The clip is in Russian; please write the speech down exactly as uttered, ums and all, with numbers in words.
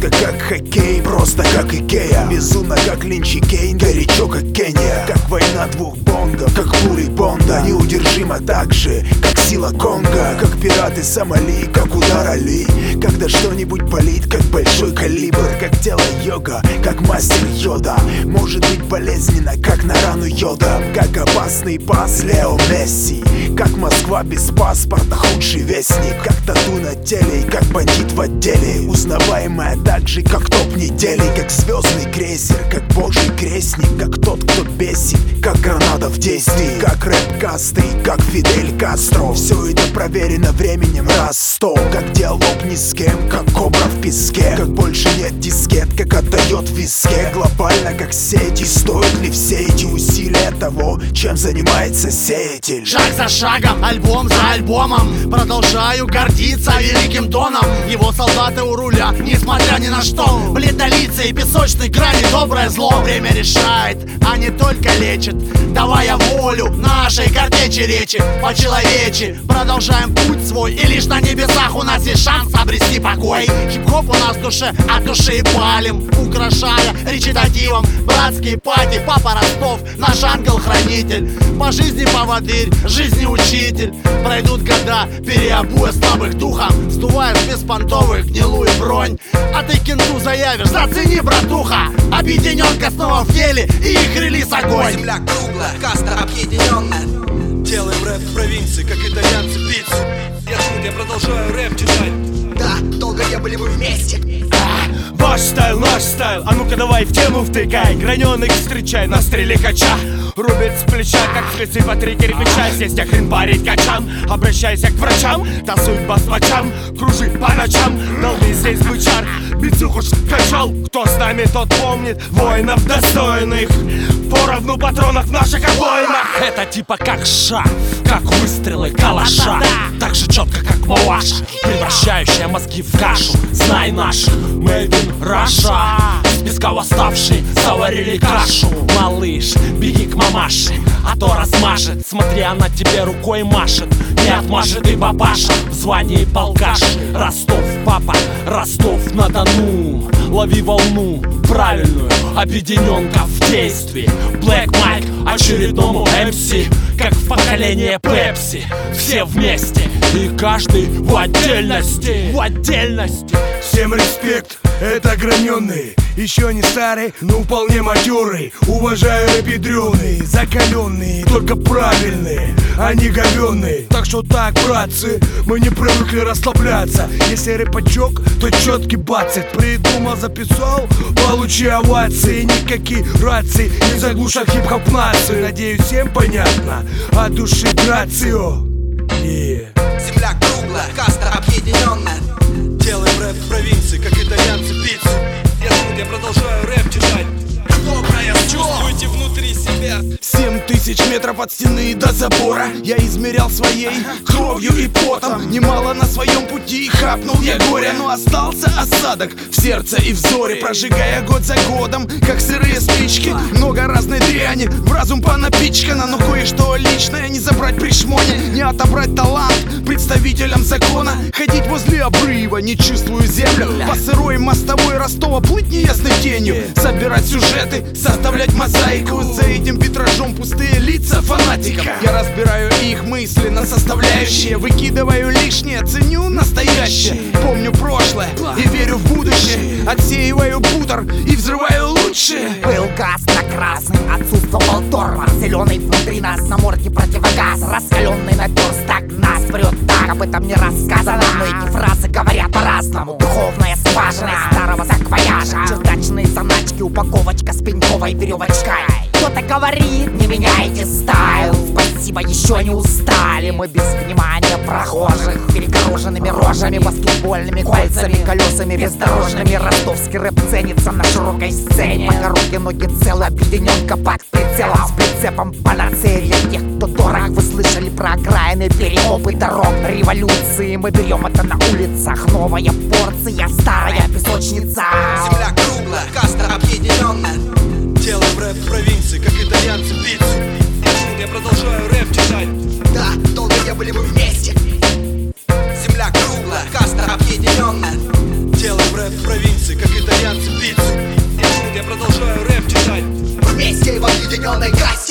Жестко как хоккей, просто как Икея. Безумно как Линч и Кейн, горячо как Кения. Как война двух бонгов, как пули Бонда. Неудержимо так же, как сила Конга. Как пираты Сомали, как удар Али. Когда что-нибудь болит, как большой калибр. Как тело йога, как мастер Йода. Может быть болезненно, как на рану йода. Как опасный пас Лео Месси. Как Москва без паспорта, худший вестник. Как тату на теле и как бандит в отделе. Узнаваемая так же, как топ недели. Как звездный крейсер, как божий крестник. Как тот, кто бесит, как граната в действии. Как рэп-касты, как Фидель Кастро. Все это проверено временем раз сто. Как диалог ни с кем, как кобра в песке. Как больше нет дискет, как отдает в виске. Глобально как сети, стоят ли все эти усилия того, чем занимается сеятель? Шаг за шагом, альбом за альбомом, продолжаю гордиться великим доном. Его солдаты у руля, несмотря ни на что. Бледнолицые и песочной грани, доброе зло. Время решает, а не только лечит, давая волю нашей картечи речи. По-человечи продолжаем путь свой, и лишь на небесах у нас есть шанс обрести покой. Хип-хоп у нас в душе, от души палим, украшая речитативом братские пати. Папа Ростов, наш ангел-хранитель, по жизни поводырь, жизни учитель. Пройдут года, переобуя слабых духом, сдуваешь беспонтовых гнилую бронь. А ты кенту заявишь, зацени, братуха. Объединенка снова в деле, и их релиз огонь. Земля круглая, каста объединенная. Делаем рэп в провинции, как итальянцы пиццу. Я тут, я продолжаю рэп читать. Да, долго не были мы вместе. Ваш стайл, наш стайл, а ну-ка давай в тему втыкай. Граненых встречай на стреле кача. Рубит с плеча, как фрицы по три кирпича. Здесь тебя хрен парить качан. Обращайся к врачам, тасуй басмачам. Кружи по ночам, долби здесь бычар. Бицуху качал, кто с нами, тот помнит воинов достойных. Поровну патронов в наших обоймах. Это типа как шаг, как выстрелы калаша. Так же четко, как муаш, превращающая мозги в кашу. Знай наш, made in Russia. Из песка восставший, заварили кашу. Малыш, беги к мамаше, а то размажет. Смотри, она тебе рукой машет. Не отмажет и папаша в звании полкаш. Ростов, папа, Ростов-на-Дону. Лови волну правильную, объединенка в действии. Black Mike очередному эм си, как в поколение Пепси. Все вместе и каждый в отдельности, в отдельности. Всем респект, это граненые. Еще не старый, но вполне матерый. Уважаю рэпидрёные, закаленные, только правильные, а не говёные. Так что так, братцы, мы не привыкли расслабляться. Если рэпачок, то четкий бацет. Придумал, записал, получи овации. Никакие рации не заглушат хип-хоп нации. Надеюсь, всем понятно, от души грацио. Yeah. Земля круглая, каста объединенная. Делаем рэп в провинции, как итальянцы пиццу. Я тут, я продолжаю рэп читать. Доброе зло. Чувствуйте внутри себя. Семь тысяч метров от стены до забора я измерял своей кровью и потом. Немало на своем пути хапнул я горя, но остался осадок в сердце и взоре. Прожигая год за годом, как сырые спички. Много разной дряни, в разум понапичкано. Но кое-что личное не забрать при шмоне. Не отобрать талант представителям закона. Ходить возле обрыва, не чувствую землю. По сырой мостовой Ростова плыть неясной тенью. Собирать сюжеты, составлять мозаику. За этим витражом пустые лица фанатиков. Я разбираю их мысли на составляющие. Выкидываю лишнее, ценю настоящее. Помню прошлое и верю в будущее. Отсеиваю бутер и взрываю лучшее. Был газ на красный, отсутствовал тормоз. Зеленый внутри нас, на морде противогаз. Раскаленный наперсток нас прет так. Об этом не рассказано, но эти фразы говорят по-разному. Духовная скважина старого саквояжа. Чердачные заначки, упаковочка с пеньковой веревочкой. Кто-то говорит, не меняйте стайл. Спасибо, еще не устали. Мы без внимания прохожих, перегороженными рожами, баскетбольными кольцами, колесами бездорожными. Ростовский рэп ценится на широкой сцене. Пока руки, ноги целы, объединенка под прицелом. С прицепом панацея тех, кто дорог. Вы слышали про окраины, перекопы дорог, революции. Мы берем это на улицах. Новая порция, старая песочница. Земля круглая, каста объединенная. Делаем рэп в провинции, как итальянцы пиццу. Я тут, я продолжаю рэп читать. Да, долго не были мы вместе. Земля круглая, каста объединенная. Делаем рэп в провинции, как итальянцы. итальянцы птицы. Я продолжаю рэп читать. Вместе в объединенной кассе